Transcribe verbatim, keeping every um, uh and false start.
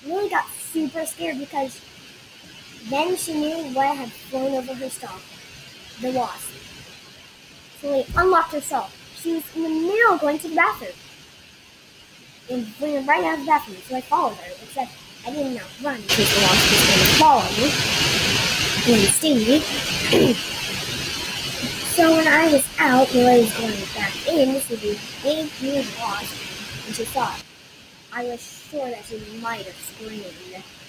Lily got super scared because then she knew what had flown over her stall, the wasp. So Lily unlocked her stall. She was in the middle of going to the bathroom and ran right out of the bathroom, so I followed her, except I didn't know run because the wasp was going to follow me and sting me. So when I was out, Lily was going back in to see the big huge wasp, and she saw it. I was sure that she might have screamed.